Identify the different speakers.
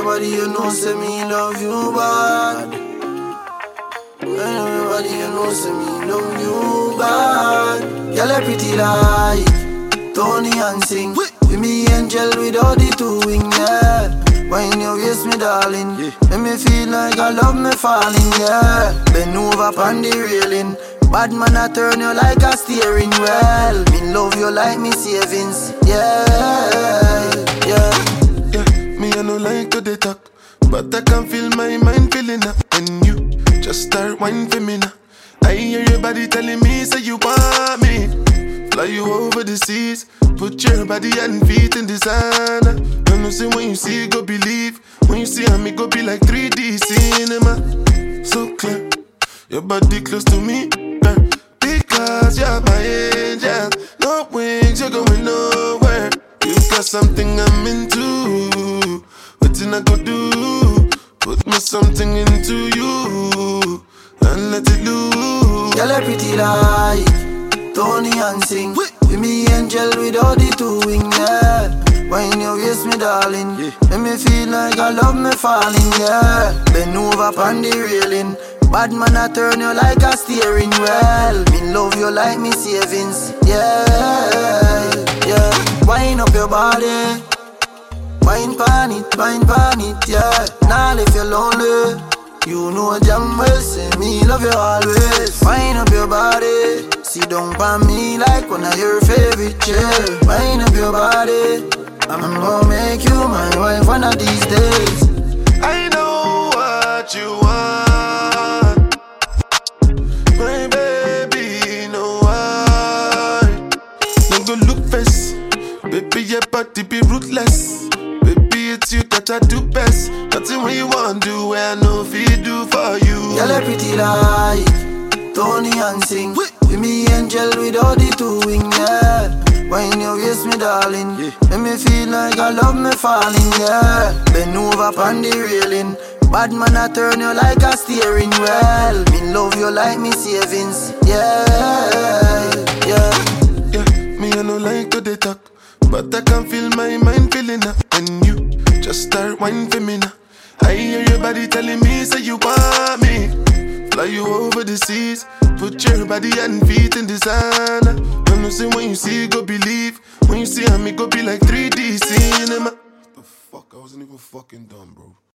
Speaker 1: everybody you know say me love you bad. When everybody you know say me love you bad. Girl, you pretty like Tony and sing. With me angel without the two wing, yeah. When you waist me darling, make me feel like I love me falling, yeah. Bend over upon the railing. Bad man I turn you like a steering wheel. Me love you like me savings, yeah, yeah.
Speaker 2: Yeah, me I no like to dey talk, but I can feel my mind feeling up. And you just start whining for me now. I hear your body telling me say you want me. Fly you over the seas, put your body and feet in designer. I know say when you see go believe, when you see me go be like 3D cinema. So clear, your body close to me, girl, because you're my angel. No wings, you're going nowhere. You got something I'm into. What I go do? Put me something into you and let it loose.
Speaker 1: Girl, you pretty like Tony and sing. With me angel without the two wing, yeah. When you waist me darling, make me feel like I love me falling, yeah. Bend over upon the railing. Bad man I turn you like a steering wheel. Me love you like me savings, yeah, yeah. Wind up your body, wine pan it, yeah. Now if you're lonely, you know damn well say me love you always. Wind up your body, sit down by me like one of your favorite chairs. Wind up your body, I'm gonna make you my wife one of these days.
Speaker 2: I know what you want, my baby, no why. No go look face, baby your body be ruthless. Baby it's you that I do best. Nothing when you want do, I know if you do for you.
Speaker 1: Girl, you pretty like Tony and sing. With me angel without the two wing, yeah. When you waist me darling, make me feel like I love me falling, yeah. Bend over upon the railing. Bad man I turn you like a steering wheel. Me love you like me savings, yeah, yeah.
Speaker 2: Yeah, me I no like to dey talk, but I can feel my mind feeling up. And you just start whining for me now. I hear your body telling me say you want me. Fly you over the seas, put your body and feet in designer. I know say when you see go believe, when you see me go be like 3D cinema. The fuck, I wasn't even fucking dumb, bro.